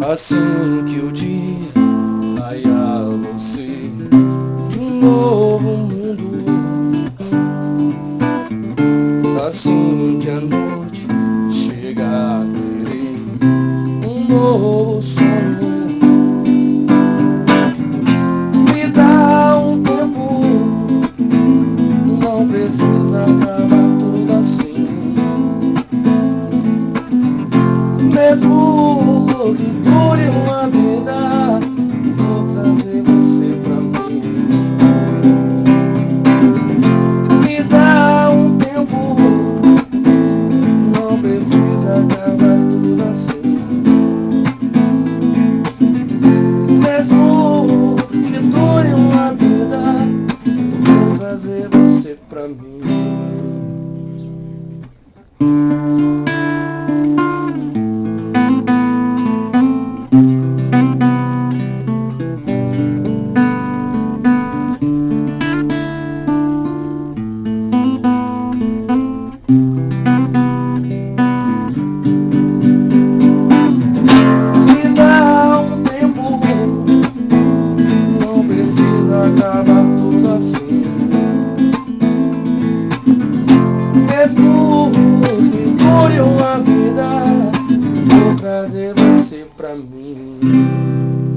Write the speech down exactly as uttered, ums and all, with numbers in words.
Assim que o dia raiar, você um novo mundo. Assim que a noite chegar, terei um novo sonho. Me dá um tempo, não precisa acabar tudo assim. Mesmo que dure uma vida, vou trazer você pra mim. Me dá um tempo, não precisa acabar tudo assim. Mesmo que dure uma vida, vou trazer você pra mim.